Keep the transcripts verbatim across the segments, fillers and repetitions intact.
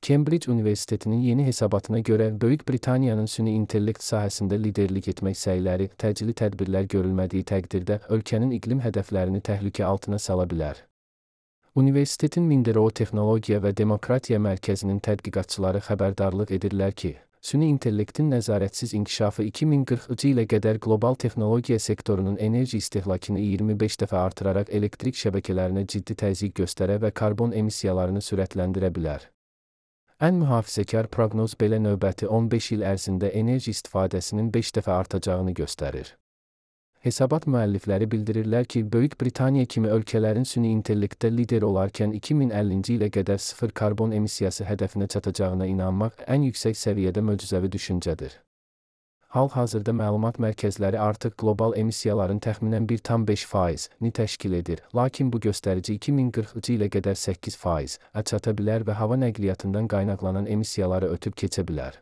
Cambridge Universitetinin yeni hesabatına göre Böyük Britaniyanın süni intellekt sahəsində liderlik etmək səyləri, təcili tədbirlər görülmədiyi təqdirdə ölkənin iqlim hədəflərini təhlükə altına sala bilər. Universitetin Minderoo Texnologiya və Demokratiya Mərkəzinin tədqiqatçıları xəbərdarlıq edirlər ki, süni intellektin nəzarətsiz inkişafı iki min qırxıncı ilə qədər qlobal texnologiya sektorunun enerji istehlakını iyirmi beş dəfə artıraraq elektrik şəbəkələrinə ciddi təzyiq göstərə və karbon emissiyalarını sürətləndirə bilər. Ən mühafizəkar proqnoz belə növbəti on beş il ərzində enerji istifadəsinin beş dəfə artacağını göstərir. Hesabat müəllifləri bildirirlər ki, Böyük Britaniya kimi ölkələrin süni intellektdə lider olarkən iki min əllinci ilə qədər sıfır karbon emissiyası hədəfinə çatacağına inanmaq ən yüksək səviyyədə möcüzəvi düşüncədir. Hal-hazırda məlumat mərkəzləri artıq qlobal emissiyaların təxminən bir tam beş faiz-ni təşkil edir, lakin bu göstərici iki min qırxıncı ilə qədər səkkiz faiz-ə çata bilər və hava nəqliyyatından qaynaqlanan emissiyaları ötüb keçə bilər.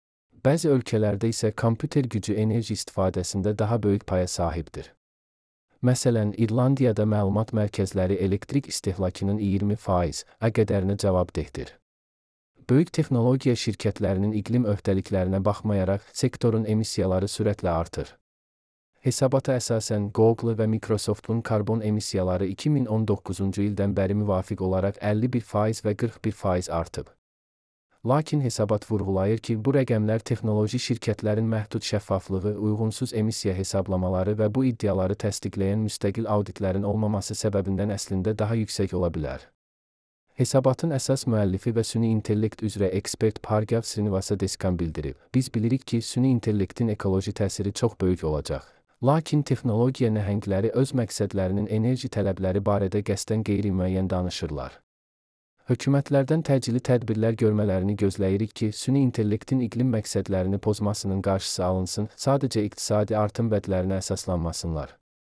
Bəzi ölkələrdə isə kompüter gücü enerji istifadəsində daha böyük paya sahibdir. Məsələn, İrlandiyada məlumat mərkəzləri elektrik istehlakının iyirmi faiz-ə qədərinə cavabdehdir. Böyük texnologiya şirkətlərinin iqlim öhdəliklərinə baxmayaraq, sektorun emissiyaları sürətlə artır. Hesabata əsasən, Google və Microsoftun karbon emissiyaları iki min on doqquzuncu ildən bəri müvafiq olaraq əlli bir faiz və qırx bir faiz artıb. Lakin hesabat vurğulayır ki, bu rəqəmlər texnoloji şirkətlərin məhdud şəffaflığı, uyğunsuz emissiya hesablamaları və bu iddiaları təsdiqləyən müstəqil auditlərin olmaması səbəbindən əslində daha yüksək ola bilər. Hesabatın əsas müəllifi və süni intellekt üzrə ekspert Bhargav Srinivasa Deskan bildirib. Biz bilirik ki, süni intellektin ekoloji təsiri çox böyük olacaq. Lakin texnologiya nəhəngləri öz məqsədlərinin enerji tələbləri barədə qəsdən qeyri-müəyyən danışırlar. Hökumətlərdən təcili tədbirlər görmələrini gözləyirik ki, süni intellektin iqlim məqsədlərini pozmasının qarşısı alınsın, sadəcə iqtisadi artım vədlərinə əsaslanmasınlar.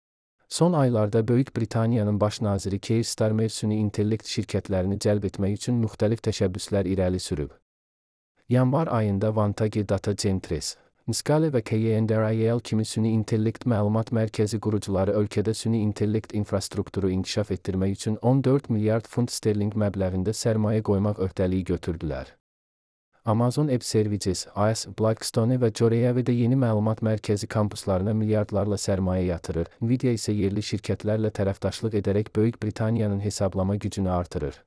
Son aylarda Böyük Britaniyanın baş naziri Keir Starmer süni intellekt şirkətlərini cəlb etmək üçün müxtəlif təşəbbüslər irəli sürüb. Yanvar ayında Vantage Data Centres, Nisqale və K Y N D R I L kimi süni intellekt məlumat mərkəzi qurucuları ölkədə süni intellekt infrastrukturu inkişaf etdirmək üçün on dörd milyard funt sterling məbləğində sərmayə qoymaq öhdəliyi götürdülər. Amazon Web Services, A S, Blackstone və Coreyavedə yeni məlumat mərkəzi kampuslarına milyardlarla sərmayə yatırır. Nvidia isə yerli şirkətlərlə tərəfdaşlıq edərək Böyük Britaniyanın hesablama gücünü artırır.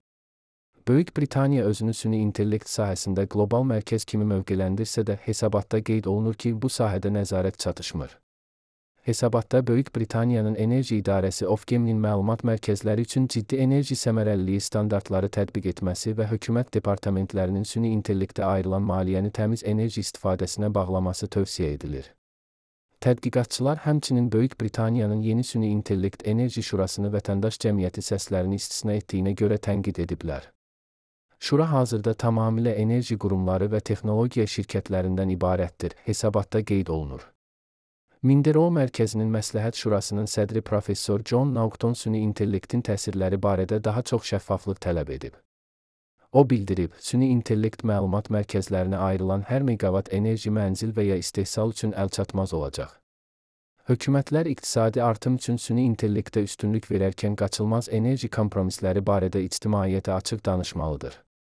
Böyük Britaniya özünü süni intellekt sahəsində qlobal mərkəz kimi mövqeləndirsə də, hesabatda qeyd olunur ki, bu sahədə nəzarət çatışmır. Hesabatda Böyük Britaniyanın Enerji İdarəsi Ofgem'nin məlumat mərkəzləri üçün ciddi enerji səmərəliliyi standartları tətbiq etməsi və hökumət departamentlərinin süni intellektə ayrılan maliyyəni təmiz enerji istifadəsinə bağlaması tövsiyə edilir. Tədqiqatçılar həmçinin Böyük Britaniyanın yeni süni intellekt enerji şurasını vətəndaş cəmiyyəti səslərini istisna etdiyinə görə tənqid ediblər. Şura hazırda tamamilə enerji qurumları və texnologiya şirkətlərindən ibarətdir, hesabatda qeyd olunur. Minderoo Mərkəzinin Məsləhət Şurasının sədri Professor John Naughton süni intellektin təsirləri barədə daha çox şəffaflıq tələb edib. O bildirib, süni intellekt məlumat mərkəzlərinə ayrılan hər meqavat enerji mənzil və ya istehsal üçün əlçatmaz olacaq. Hökumətlər iqtisadi artım üçün süni intellektə üstünlük verərkən qaçılmaz enerji kompromisləri barədə ictimaiyyətə açıq danışmalıdır.